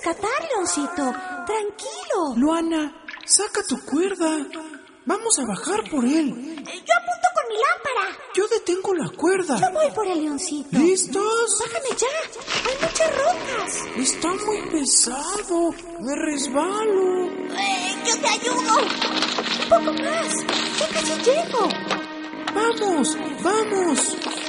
rescatar, Leoncito. Tranquilo. Luana, saca tu cuerda. Vamos a bajar por él. Yo apunto con mi lámpara. Yo detengo la cuerda. Yo voy por el Leoncito. ¿Listos? Bájame ya. Hay muchas rocas. Está muy pesado. Me resbalo. Yo te ayudo. Un poco más. Ya casi llego. Vamos, vamos.